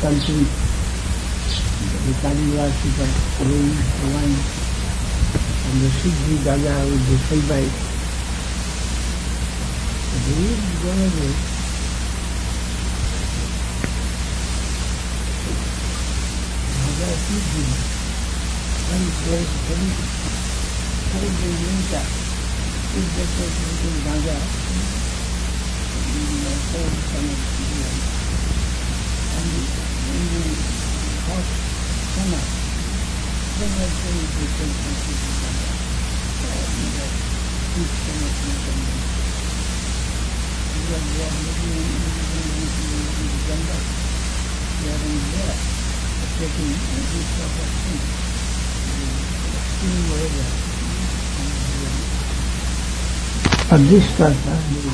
country, the Kaliwasika going to wine, and the Siddhi Daga with the Silbai. There is one of those. Daga Siddhi, one place, how they use that. If they take Daga, and in the hot summer, then I say they take Daga. Heat summer, because we are living in December, we are in there, taking this sort of thing, extreme weather. But this time,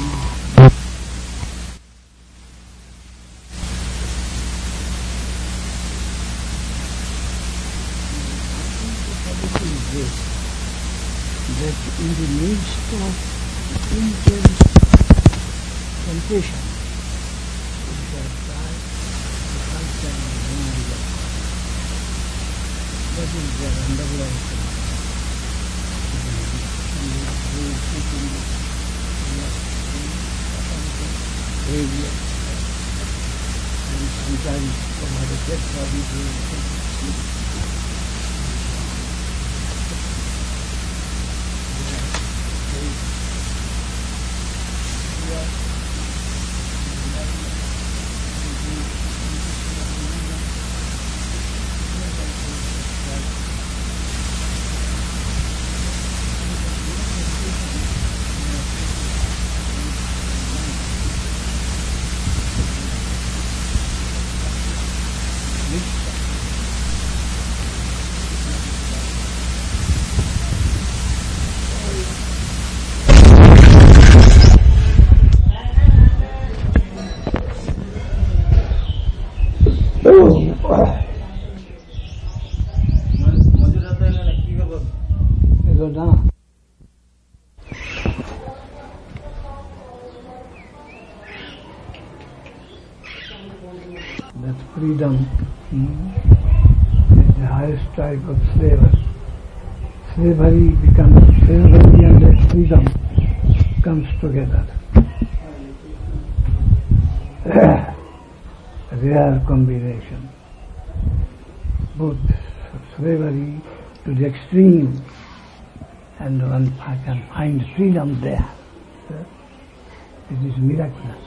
that in the midst of intense temptation, that is their underlying behavior, and sometimes from other dead bodies will sleep. That freedom is the highest type of slavery. Slavery becomes slavery and that freedom comes together. A rare combination. Both slavery to the extreme and one can find freedom there. It is miraculous.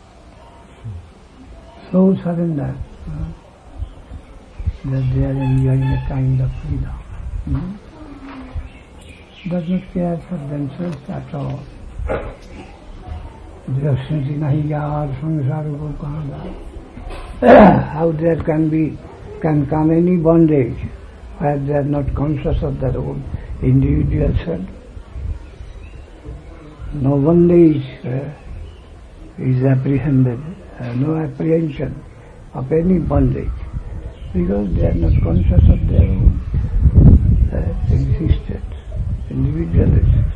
So surrender that they are enjoying a kind of freedom. Does not care for themselves at all. They are thinking, how there can come any bondage where they are not conscious of their own individual self. No bondage is apprehended. No apprehension of any bondage, because they are not conscious of their own existence, individual existence.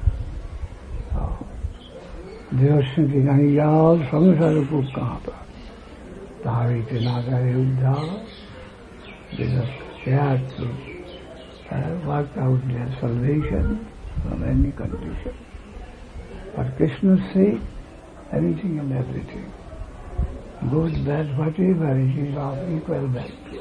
They are thinking, Aniyal Samsaraku Kahapa. Dharite Nagare Uddhava. They are scared to work out their salvation from any condition. For Krishna's sake, anything and everything, good, bad, whatever, it is of equal value.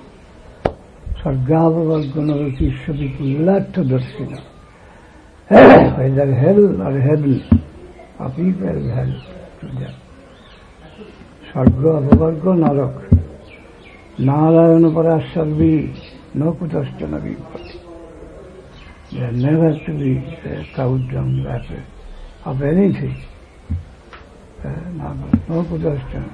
Sargava Gunavati Shabikulat Darsina. Whether hell or heaven, of equal value to them. Sarga Bhavarga Narak. Narayana Parasarvi, no Kutastana Vipati. They are never to be cowed down rapid of anything. No Kutastana.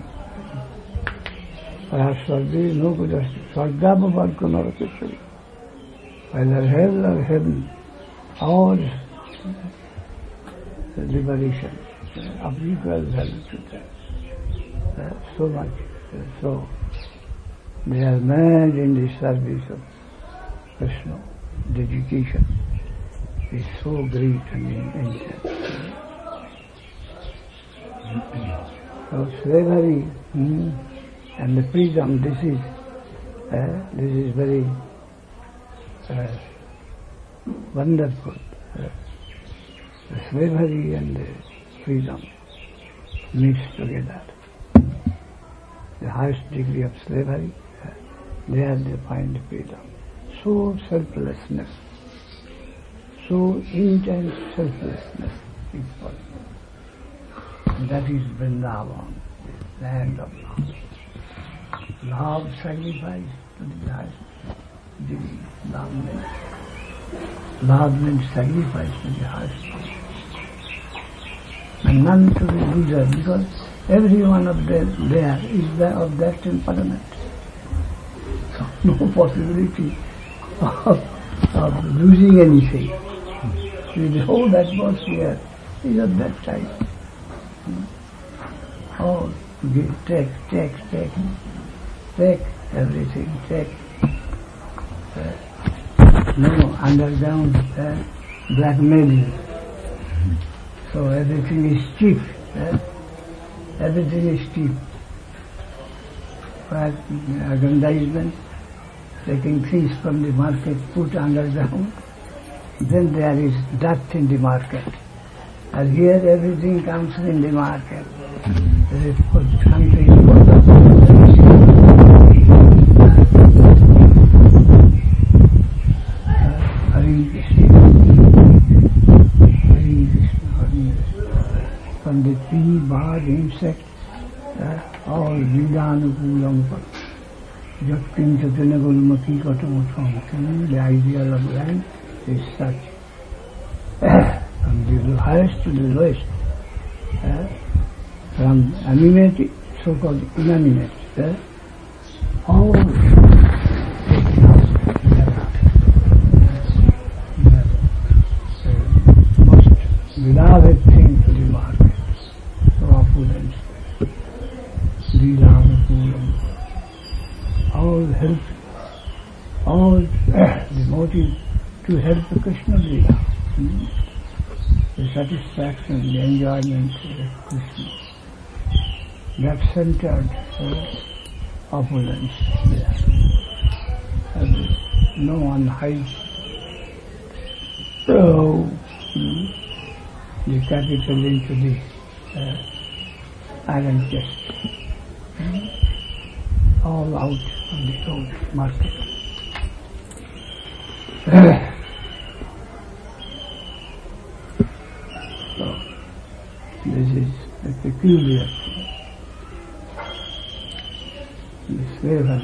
Parasarvi, no Kutastana. Sarga Bhavarga Narakeshwari. Whether hell or heaven, all liberation of equal value to them. So much. So they are mad in the service of Krishna. Dedication is so great and intense. So slavery And the freedom, this is very wonderful. The slavery and the freedom mixed together. The highest degree of slavery, there they find freedom. So selflessness, so intense selflessness is possible. And that is Vrindavan, the land of love. Love sacrifice to the highest degree. Love means sacrifice to the highest degree. And none to the loser, because every one of them there is of that temperament. So no possibility of losing anything. The whole atmosphere is of that type. Oh, take everything, take. No underground blackmailing. So everything is cheap. Everything is cheap. For aggrandizement, taking things from the market, put underground, then there is dearth in the market. And here everything comes in the market. There is something full of from the tree, bird, insect, all Vidanukulam, Jatkin Chatanagulmaki Katamutam, the ideal of life is such. From the highest to the lowest, from animate, so-called inanimate, all beloved thing to the market, so opulence, Vidanukulam, all help, all the motive to help Krishna Lila. The satisfaction, the enjoyment of Krishna. That centered opulence there. And no one hides the capital into the iron chest. All out of the old market. So, this is a peculiar thing. The slavery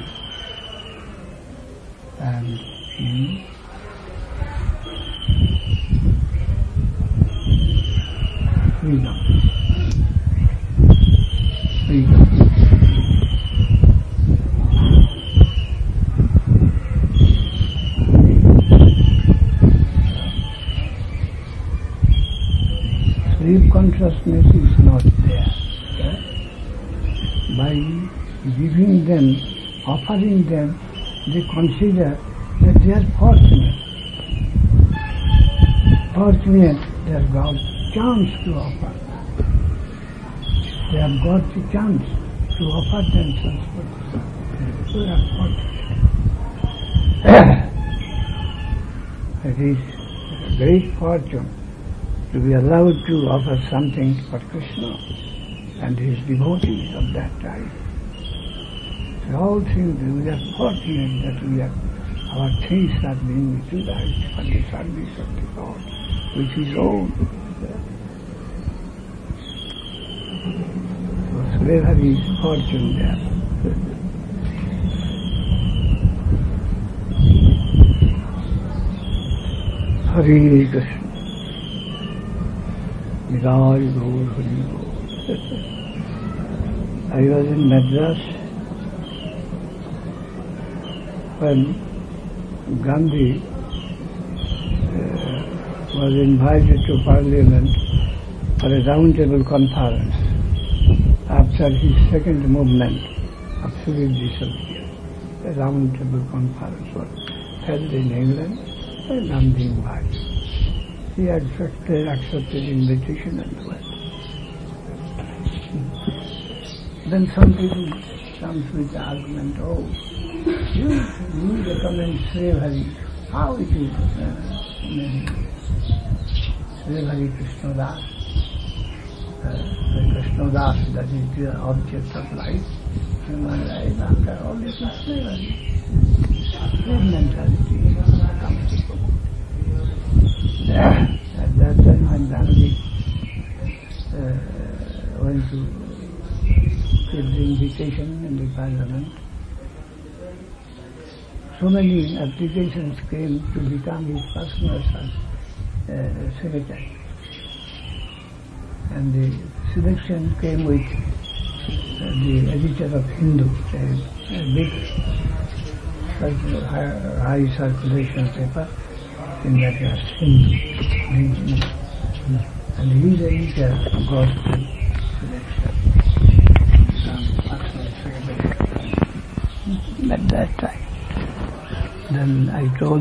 and freedom. Slave consciousness is not there. By giving them, offering them, they consider that they are fortunate. They have got chance to offer. They have got the chance to offer themselves for this. So they are fortunate. It is a great fortune to be allowed to offer something for Krishna and his devotees of that time. So all things, we are fortunate that our things are being utilized for the service of the God, which is all. So slavery is fortune there. Hare Krishna. Niraj Gaur Hari Gaur. I was in Madras when Gandhi was invited to Parliament for a round-table conference after his second movement of civil disobedience. A round-table conference was held in England and Gandhi invited. He accepted invitation and went. Then some people comes with the argument, oh, you recommend Slave Hari. How it is? Slave Hari Krishna Das. Krishna Das, that is the object of life. Human life, after all, it is Slave Hari. Slave mentality comes to come. At that time, when Gandhi went to give the invitation in the parliament, so many applications came to become his personal secretary. And the selection came with the editor of Hindu, a big high circulation paper, in that was Hindu. And his editor got the selection. At that time. Then I told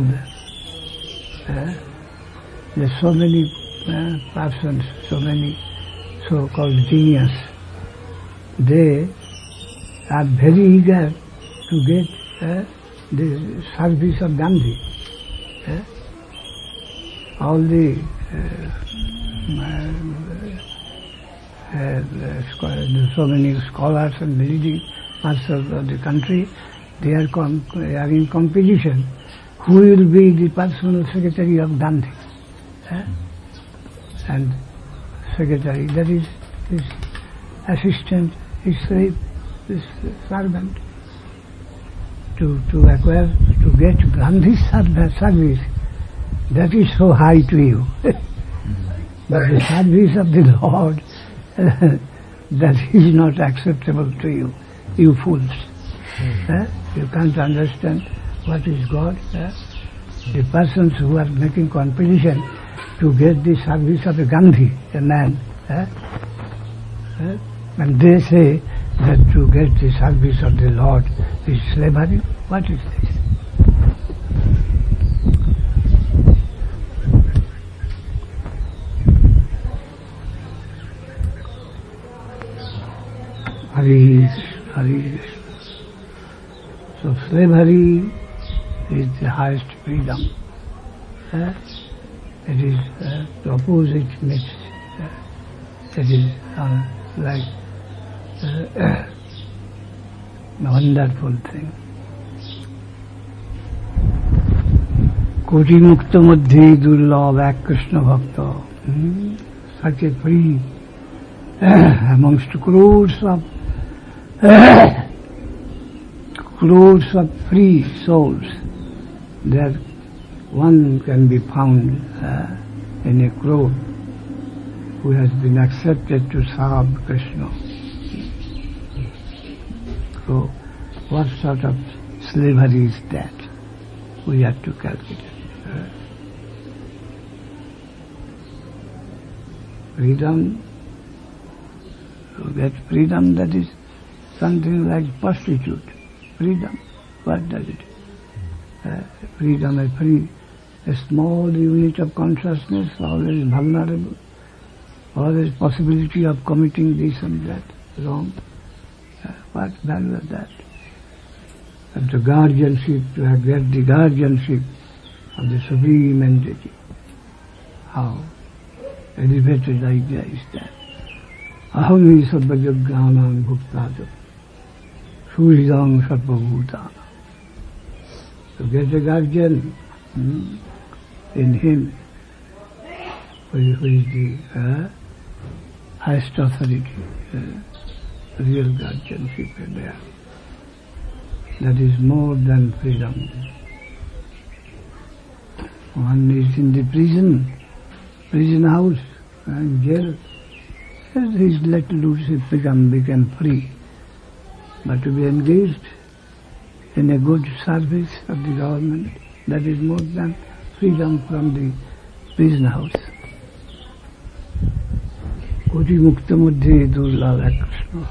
there's so many persons, so many so-called genius, they are very eager to get the service of Gandhi. All the so many scholars and leading masters of the country, they are in competition. Who will be the personal secretary of Gandhi? And secretary, that is his assistant, his slave, his servant. To acquire, to get Gandhi's service, that is so high to you. But the service of the Lord, that is not acceptable to you, you fools. You can't understand what is God. The persons who are making competition to get the service of a Gandhi, a man, and they say that to get the service of the Lord is slavery. What is this? Hari. So slavery is the highest freedom. It is the opposite mix. It is like a wonderful thing. Koti mukta madhye durlabh ek Krishna bhakta. Such a free amongst crores of free souls, there one can be found in a crore who has been accepted to serve Krishna. So, what sort of slavery is that? We have to calculate. Freedom, to get freedom, that is something like prostitute. Freedom, what does it? Freedom, a small unit of consciousness, always vulnerable, always possibility of committing this and that wrong. What value is that? And the guardianship, to get the guardianship of the Supreme Entity. How elevated idea is that? Aham hi sarvajagyanam bhuktajam suridam sarvabhutana. To get a guardian in him, who is the highest authority, real guardianship there. That is more than freedom. One is in the prison house, and jail. He is let loose, it become free. But to be engaged in a good service of the government, that is more than freedom from the prison house. Koti mukta madhye durlabh ek Krishna.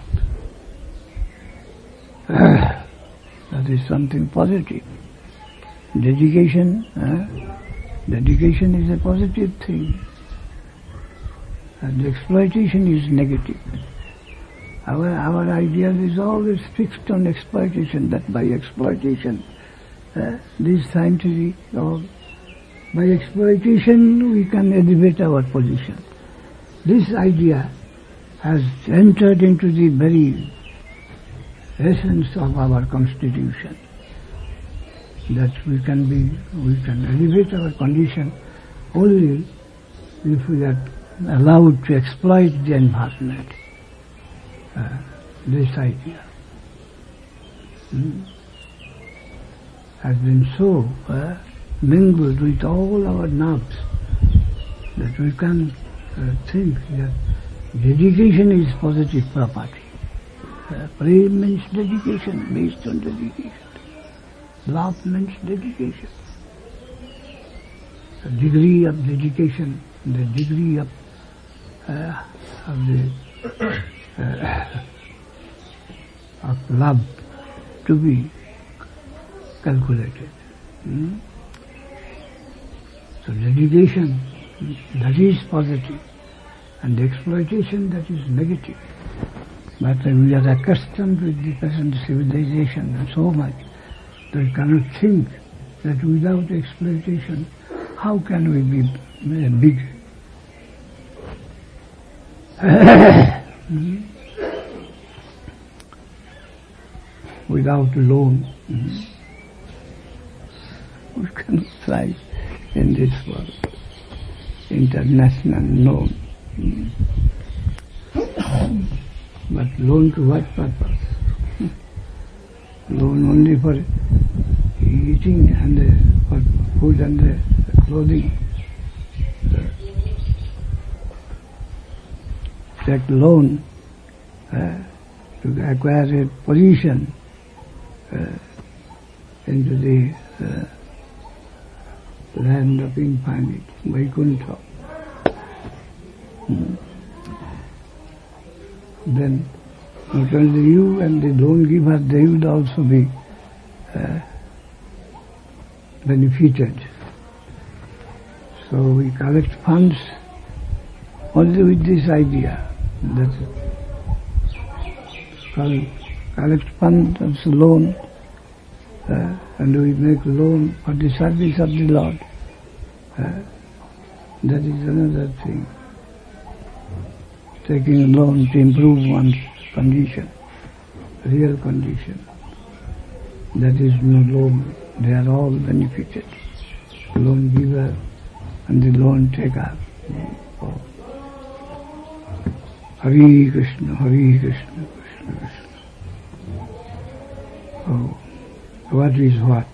That is something positive. Dedication is a positive thing. And the exploitation is negative. Our ideal is always fixed on exploitation, that by exploitation, this scientific, or by exploitation we can elevate our position. This idea has entered into the very essence of our constitution, that we can elevate our condition only if we are allowed to exploit the environment. This idea has been so mingled with all our nerves that we can think that dedication is positive property. Prayer means dedication, based on dedication. Love means dedication. The degree of dedication, the degree of love to be calculated. So dedication, that is positive, and exploitation, that is negative. But we are accustomed with the present civilization and so much that we cannot think that without exploitation, how can we be big? Without loan, we can thrive in this world. International loan. But loan to what purpose? Loan only for eating and for food and clothing. Take loan to acquire a position into the land of infinite, Vaikuntha. Then not only you and the loan giver, they would also be benefited. So we collect funds only with this idea, that collect funds as loan, and we make loan for the service of the Lord. That is another thing. Taking a loan to improve one's condition, real condition. That is no loan. They are all benefited. The loan giver and the loan taker. Hare Krishna, Hare Krishna, Krishna Krishna. Oh, what is what?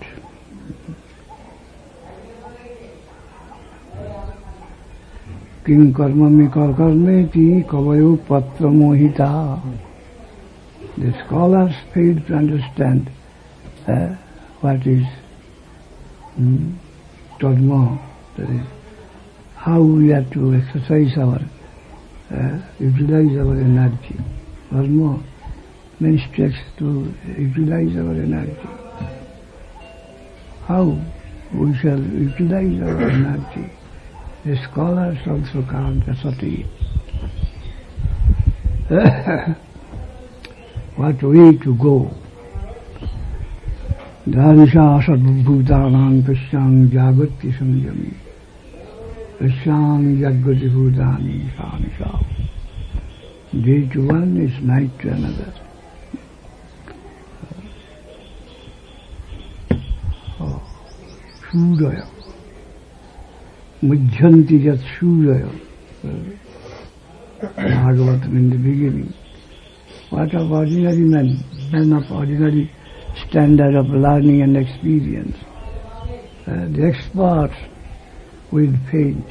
Kim karmami karmeti kavayo patra mohita. The scholars fail to understand what is dharma, that is, how we have to exercise utilize our energy. Dharma means to utilize our energy. How we shall utilize our energy? The scholars also count as sati. What way to go? Dharisha sarvabhutanam pashyam jagati samyami. Pashyam jagati bhutani sanisha. Day to one is night to another. Shudaya. Mujjanti yat shudaya. Bhagavatam in the beginning. What of ordinary men of ordinary standard of learning and experience? The experts will faint.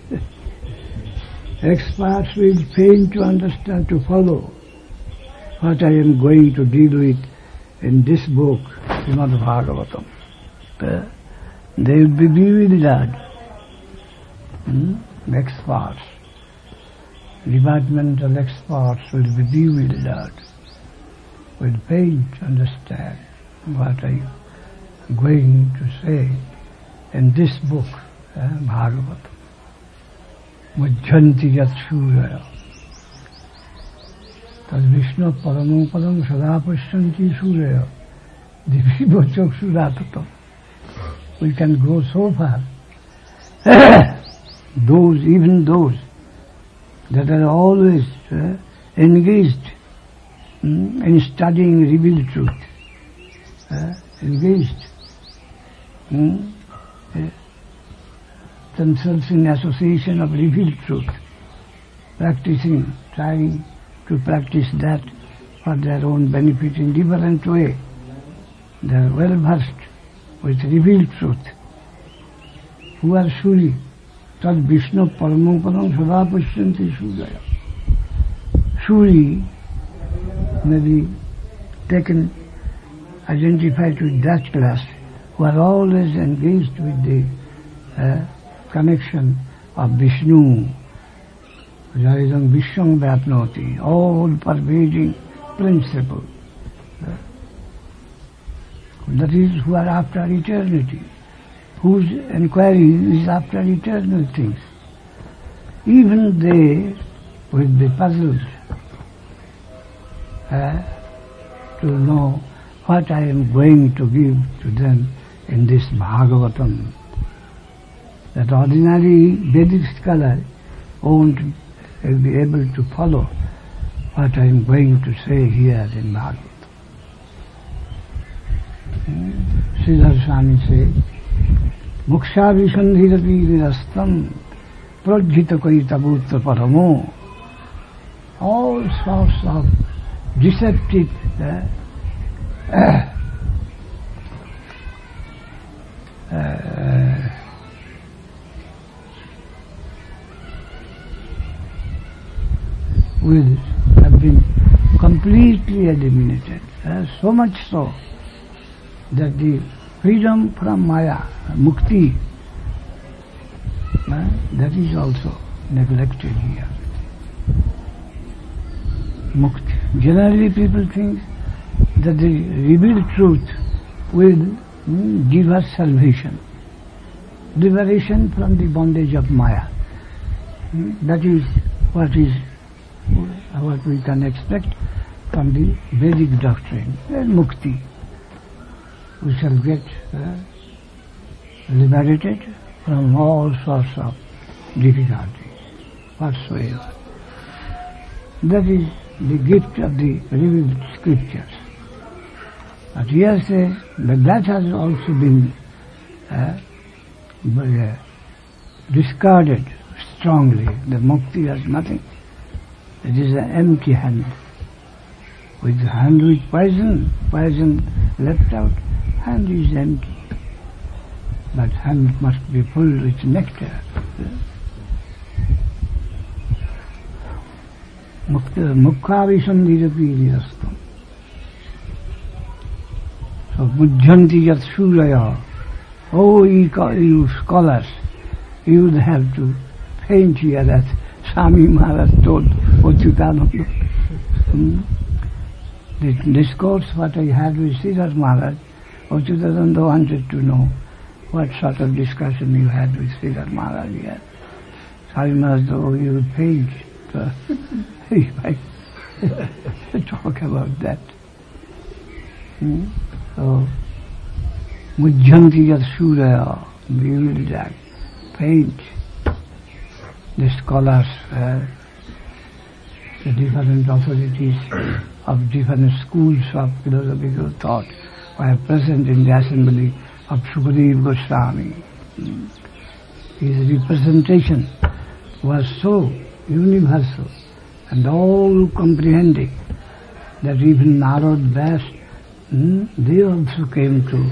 Experts will faint to understand, to follow what I am going to deal with in this book, Srimad Bhagavatam. They will be bewildered. Experts, departmental experts will be bewildered, will fail to understand what I am going to say in this book, Bhagavatam. Mujjanti yat shuraya. Tad Vishnu paramam padam sada pashyanti surya divivo chakshuratatam. We can go so far. Even those that are always engaged in studying revealed truth, engaged themselves in association of revealed truth, practicing, trying to practice that for their own benefit in different way. They are well versed with revealed truth. Who are Shuri? Tad Vishnu paramam padam sada pashyanti Surya. Shuri may be taken, identified with that class who are always engaged with the connection of Vishnu, Jaidam Vishwam Vyapnoti, all-pervading principle. That is, who are after eternity, whose inquiry is after eternal things. Even they will be puzzled to know what I am going to give to them in this Bhagavatam. That ordinary Vedic scholar won't be able to follow what I am going to say here in Bhagavatam. Sridhar Swami says, Muksha visandhirapi virastam prajhita kaitabutra paramo. All sorts of deceptive wills have been completely eliminated. So much so that the freedom from Maya, Mukti, that is also neglected here. Mukti. Generally people think that the revealed truth will give us salvation, liberation from the bondage of Maya. That is what we can expect from the Vedic doctrine, Mukti. We shall get liberated from all sorts of difficulties whatsoever. That is the gift of the revealed scriptures. But here says that that has also been discarded strongly. The mukti has nothing. It is an empty hand. With the hand with poison left out, hand is empty. But hand must be full with nectar. Mukha visandhirapi. So mujjanti yat suraya. Oh, you scholars, you would have to faint here that Swami Maharaj told Achyutananda. The discourse what I had with Sridhar Maharaj, Achyutananda wanted to know what sort of discussion you had with Sridhar Maharaj here. Swami Maharaj, oh, you would faint. If I talk about that. So, mujjanti yat suraya, we will die, faint. The scholars, the different authorities of different schools of philosophical thought were present in the assembly of Sukadeva Goswami. His representation was so universal and all comprehending that even Narad, Vyas, they also came to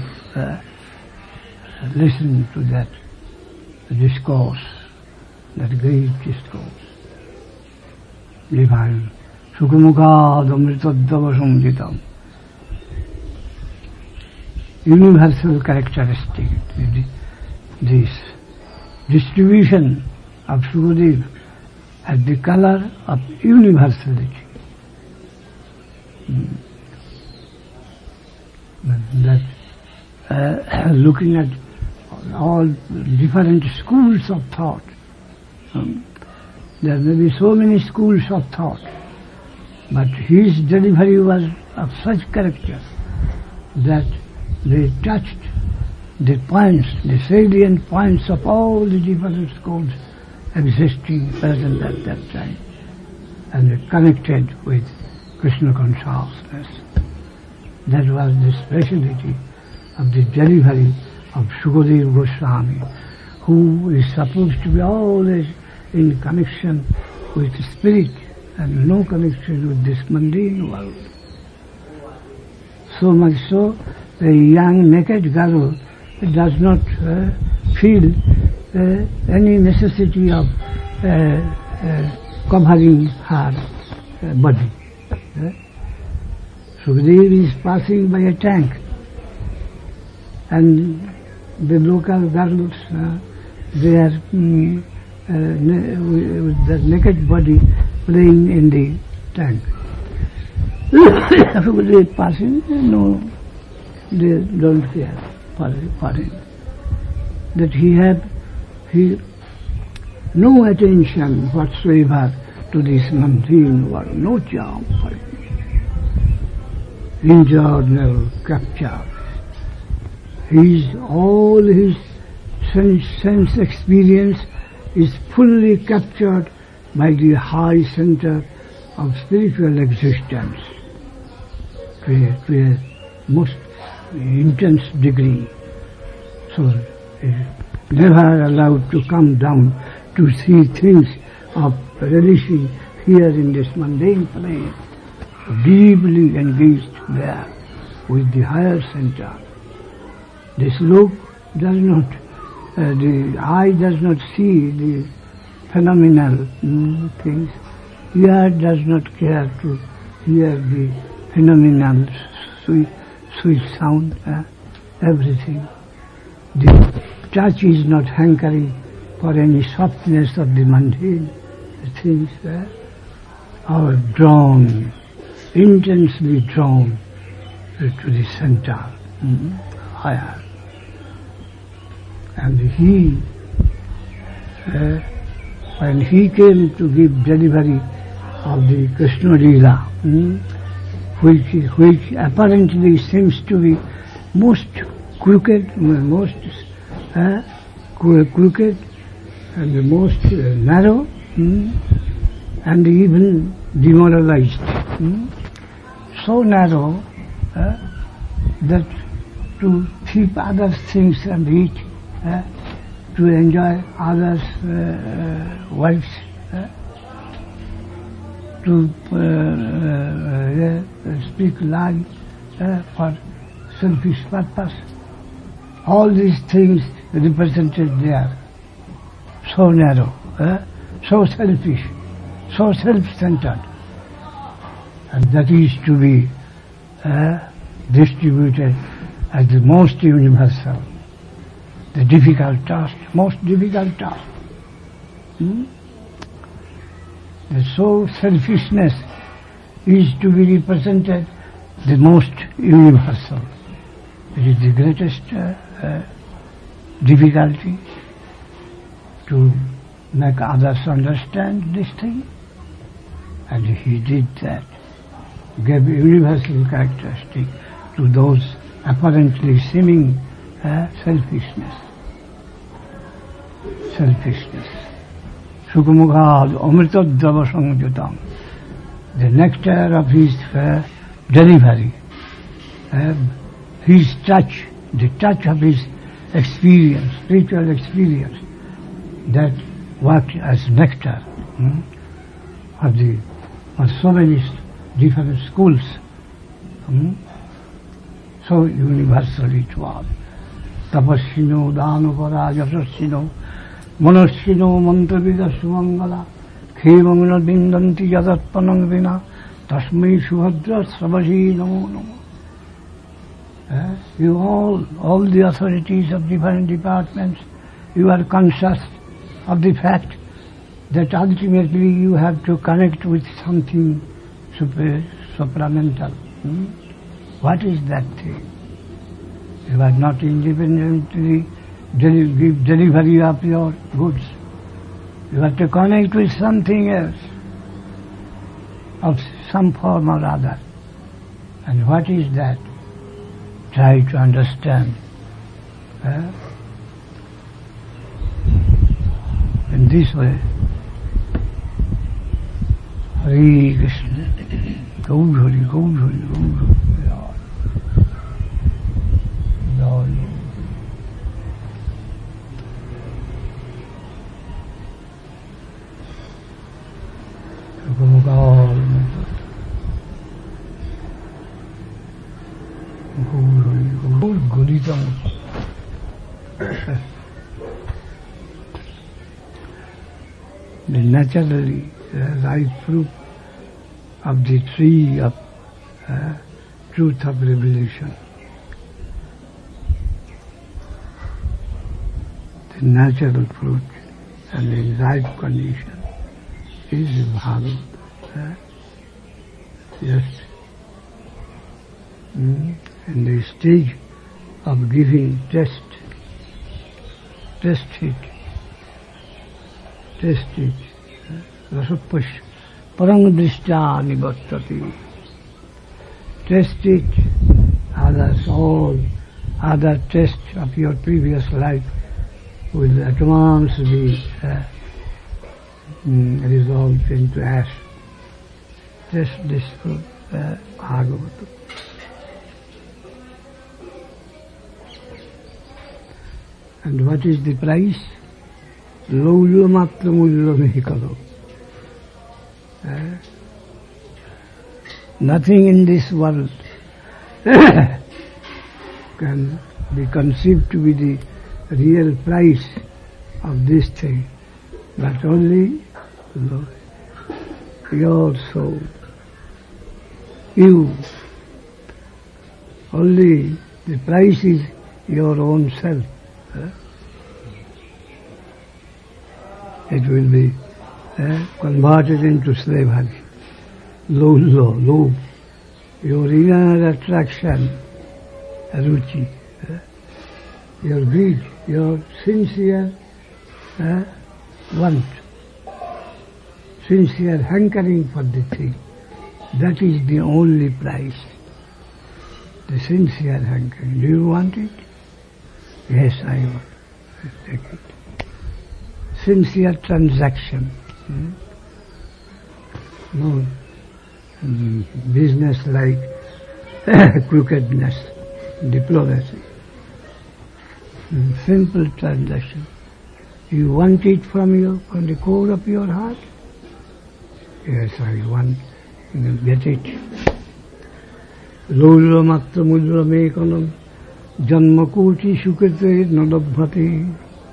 listen to that discourse, that great discourse. Divine. Sukhamukādamritadavasamjitam. Universal characteristic, this distribution of Sukadeva has the color of universality. That looking at all different schools of thought, there may be so many schools of thought, But his delivery was of such character that they touched the points, the salient points of all the different schools existing present at that time, and they connected with Krishna consciousness. That was the speciality of the delivery of Shukadev Goswami, who is supposed to be always in connection with spirit and no connection with this mundane world. So much so, the young naked girl does not feel any necessity of covering her body. Sukadeva is passing by a tank, and the local girls, they are with their naked body playing in the tank. Sukadeva is passing, no, they don't care for him. That he had no attention whatsoever to this mundane world, no charm for him. Internal capture. All his sense experience is fully captured by the high center of spiritual existence to a most intense degree. So never allowed to come down to see things of relishing here in this mundane plane. Deeply engaged there with the higher center. This look does not, the eye does not see the phenomenal things. Ear does not care to hear the phenomenal sweet sound, everything. The touch is not hankering for any softness of the mundane things, are drawn, intensely drawn to the center, higher. And when he came to give delivery of the Krishna Leela, which apparently seems to be most crooked, most crooked, and the most narrow, and even demoralized. So narrow that to keep other things and eat, to enjoy others' wives, to speak lie for selfish purpose. All these things represented there, so narrow, so selfish, so self-centered, and that is to be distributed as the most universal, the difficult task, most difficult task. The so selfishness is to be represented the most universal. It is the greatest difficulty to make others understand this thing, and he did that, gave universal characteristic to those apparently seeming selfishness. Sukamukha amritadava samjutam. The nectar of his delivery, his touch, the touch of his experience, spiritual experience, that worked as nectar of so many different schools. So universal it was. Tapassino, Dhanupara, Yasasino, Manasino, Mantravida Sumangala, Khevamina Bindanti Yadatpanang Vina, Tasmai Subhadra Savaji Namo Namo. You all the authorities of different departments, you are conscious of the fact that ultimately you have to connect with something supramental. What is that thing? You are not independently give delivery of your goods. You have to connect with something else of some form or other. And what is that? Try to understand. In this way, Hare Krishna, Gaur Hari, Gaur Hari, Gaur Hari, Lord. The naturally ripe fruit of the tree of truth of revelation. The natural fruit and in ripe condition is Bhagavad. Yes. And the stage of giving test it. Rasapash parang drishtya nivattati. Test it, other tests of your previous life will at once be resolved into ash. Test this fruit, Bhagavata. And what is the price? Laulya matra mulya nahi karo. Nothing in this world can be conceived to be the real price of this thing, but only your soul. You. Only the price is your own self. It will be converted into slavery. Lobe, your inner attraction, ruchi, your greed, your sincere want, sincere hankering for the thing. That is the only price. The sincere hankering. Do you want it? Yes, I want. Take it. Sincere transaction. No business like crookedness, diplomacy. Simple transaction. You want it from the core of your heart? Yes, I want. You get it. Lolo matra mudra mekanam janmakoti sukete nadabhati.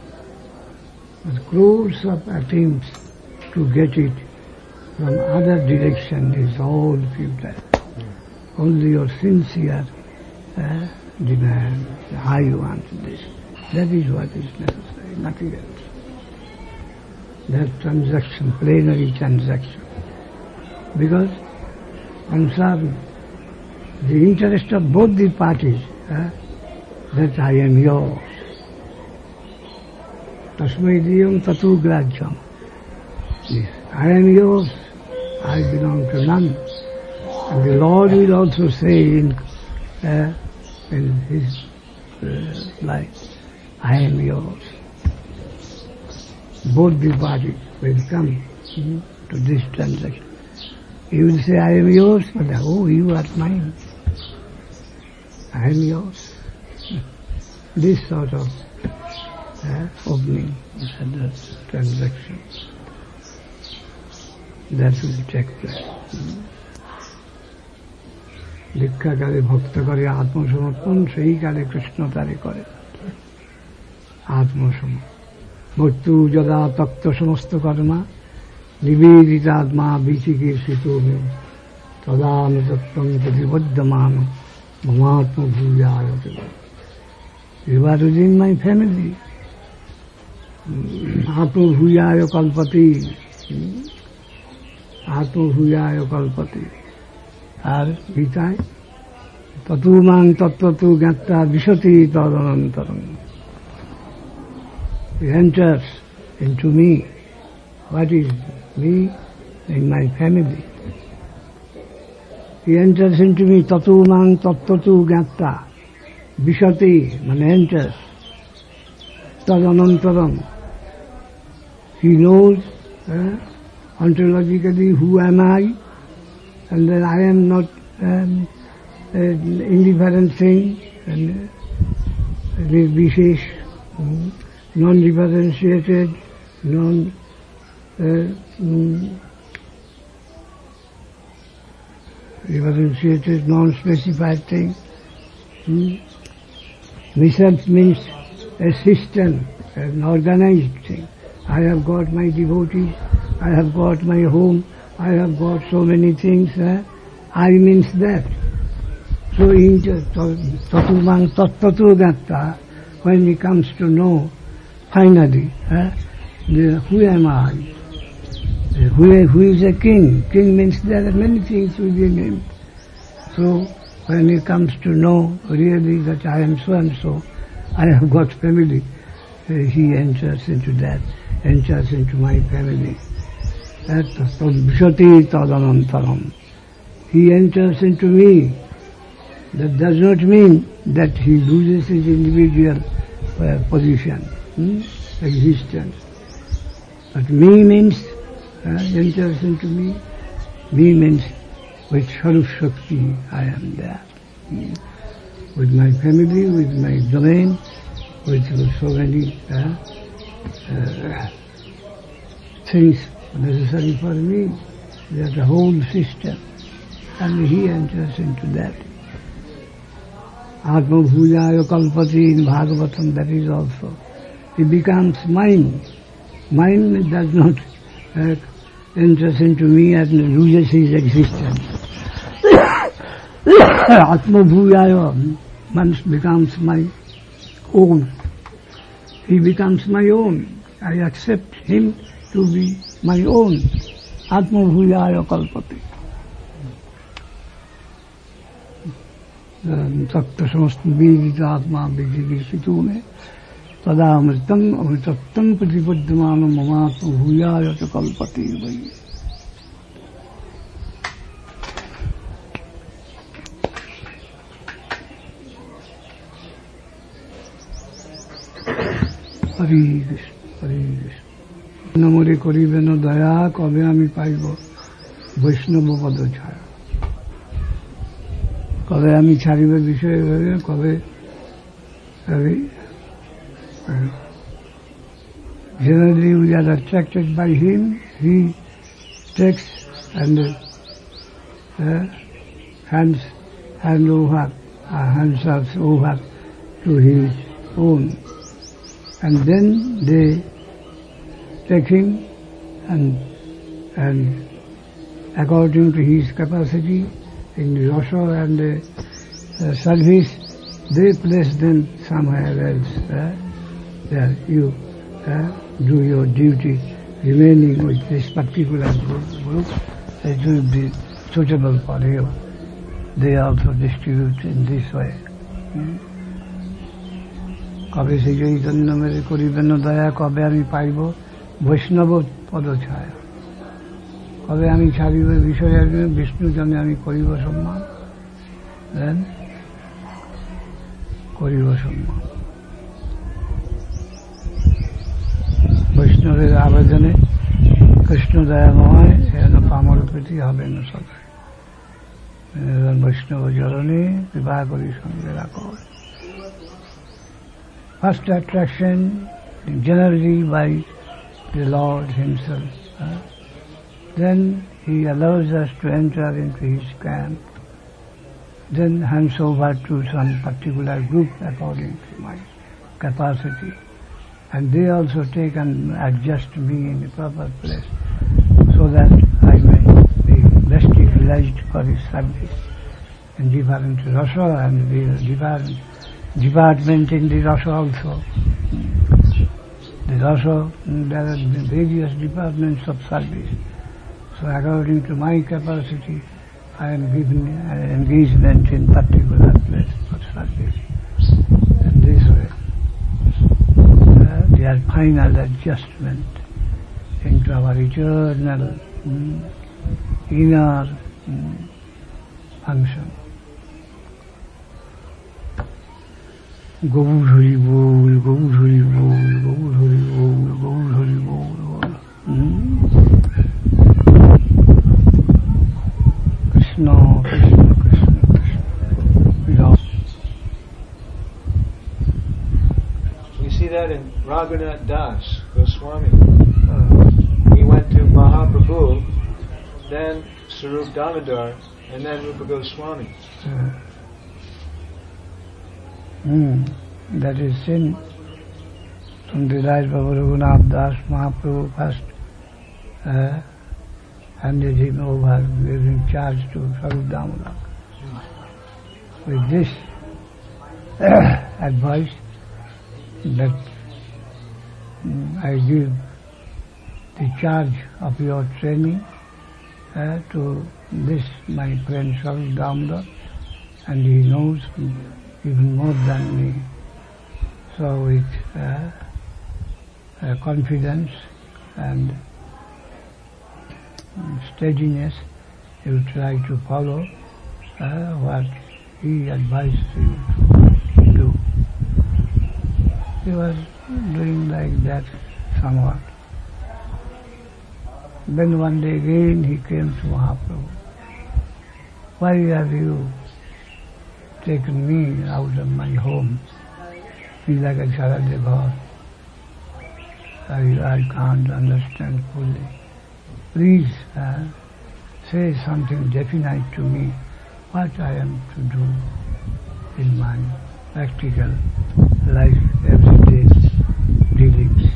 Crores of attempts to get it from other direction is all futile. Only your sincere demand, I want this. That is what is necessary, nothing else. That transaction, plenary transaction. Because concern the interest of both the parties, that I am yours. Tasmai diyam tatu grajyam. Yes, I am yours, I belong to none. And the Lord will also say in His life, I am yours. Both the parties will come to this transaction. He will say, I am yours, but you are mine. I am yours. This sort of opening and transaction that will take place. দীক্ষা কালে ভক্ত করে আত্মসমর্পণ, সেই কালে কৃষ্ণ তারে করে আত্মসমর্পণ। মৃত্যু যদা তক্ত সমস্ত কর্মা নিবেদিতাত্মা বিচিকীর্ষিত তদানুতত্ত্বং প্রতিবদ্ধমান মমাত্মভূয়ায়। You are within my family. Atmabhuyaya kalpati. Atmabhuyaya kalpati. আর গীতায় ততুমাং তত্ত্বতু জ্ঞাত্তা বিশতি তদনন্তরং. He enters into me. What is me? In my family. He enters into me, tatu mang tattatu gyatta. Vishati, enters. Tadanantaram. He knows ontologically who am I, and then I am not an indifferent thing, and vishesh, non-differentiated, differentiated, non-specified thing. Myself means a system, an organized thing. I have got my devotees, I have got my home, I have got so many things. I means that. So in tatumang tattatu gatta, when he comes to know finally who am I, who is a king. King means there are many things within him. So when he comes to know really that I am so and so, I have got family, he enters into that, enters into my family. That vishati tadanantaram. He enters into me. That does not mean that he loses his individual position, existence. But me means, enters into me. Me means with Sarup Shakti I am there. With my family, with my domain, with so many things necessary for me. There's a whole system. And he enters into that. Atma Bhujaya Kalpati in Bhagavatam, that is also. He becomes mine. Mine does not enters into me and loses his existence. Atma Bhujaya becomes my own. He becomes my own. I accept him to be my own. Atma Bhujaya Kalpati. तत्व समस्त बीजित आत्मा विजिगिषितु में तदा अमृतम अमृतत्वं प्रतिपद्यमान ममात्म भूयाय च कल्पते वै. हरि कृष्ण हरि कृष्ण. नमरे करिबे न दया कबे आमी पाइब वैष्णव पद छाया. कबे आमी छाड़िबे विषय भावे कबे generally we are attracted by him. He takes and hands over to his own, and then they take him and according to his capacity in rasa and service, they place them somewhere else. There you do your duty, remaining with this particular group. It will be suitable for you. They also distribute in this way. कबे से चैतन्य मेरे करिबे न दया कबे आमी पाइब वैष्णव पद छाया. कबे आमी छाड़िब विषय विष्णु जने आमी करिब सम्मान. Then करिब सम्मान. वैष्णवेर आवेदने कृष्ण दयामय एन पामर प्रति हबे न सदाय. वैष्णव चरणे कृपा करि संगे राख. First attraction generally by the Lord himself. Then he allows us to enter into his camp. Then hands over to some particular group according to my capacity. And they also take and adjust me in the proper place so that I may be best utilized for his service in different rasa and the different department in the rasa also. The rasa, there are various departments of service. So according to my capacity, I am given an engagement in particular place for service. And this way, their final adjustment into our eternal inner function. Gaur Hari Bol, Gaur Hari Bol, Gaur Hari Bol, Gaur Hari Bol. Krishna, Krishna, Krishna, Krishna. We see that in Raghunath Das Goswami. He went to Mahaprabhu, then Sarup Damodar, and then Rupa Goswami. That is sin. From the life of Raghunath Das, Mahaprabhu first handed him over, gave him charge to Sarup Damodar. With this advice that I give the charge of your training to this my friend Sarup Damodar, and he knows even more than me. So with confidence and steadiness, he will try to follow what he advised you to do. He was doing like that somewhat. Then one day again he came to Mahaprabhu. Why have you taken me out of my home? He's like a Charadeva. I can't understand fully. Please say something definite to me, what I am to do in my practical life, everyday dealings.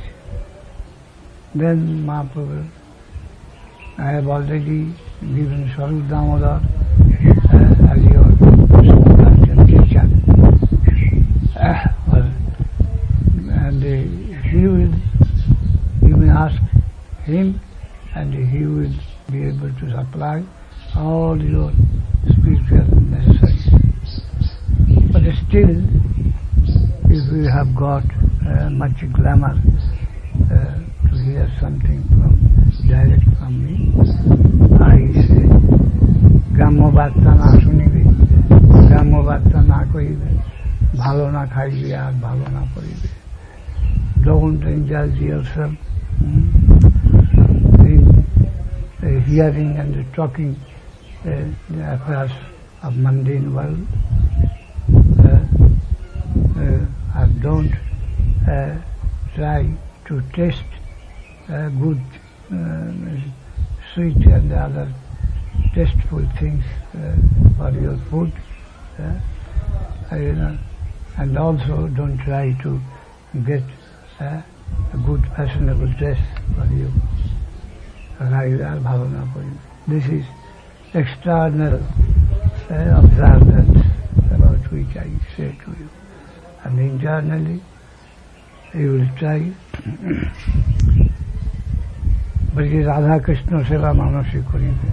Then Mahaprabhu, I have already given Sarup Damodar as your teacher. And you may ask him, and he will be able to supply all your spiritual necessities. But still, if you have got much glamour to hear something direct from me, I say, Grammo Varta na shunibe, Grammo Varta na koibe, bhalo na khaibe ar bhalo na poribe. Don't indulge yourself in hearing and talking the affairs of mundane world. And don't try to taste good, sweet and other tasteful things for your food. And also don't try to get a good fashionable dress for you. This is external observance about which I say to you. And internally, you will try. But it is Radha Krishna Seva Manasi Koribe.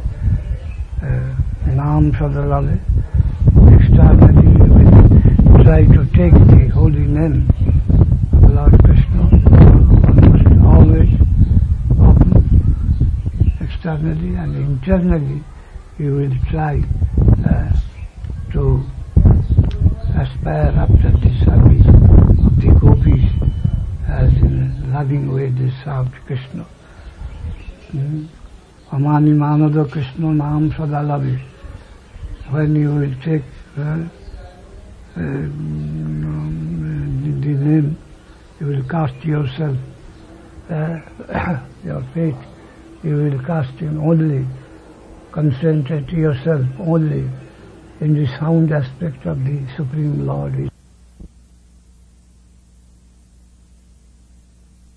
Naam Sadalale. Externally, you will try to take the holy name of Lord Krishna almost always, often, externally, and internally, you will try to aspire after the service of the gopis as in a loving way they served Krishna. Amani Manada Krishna Naam Sadalavi. When you will take the name, you will cast yourself, your faith, you will cast in only, concentrate yourself only in the sound aspect of the Supreme Lord.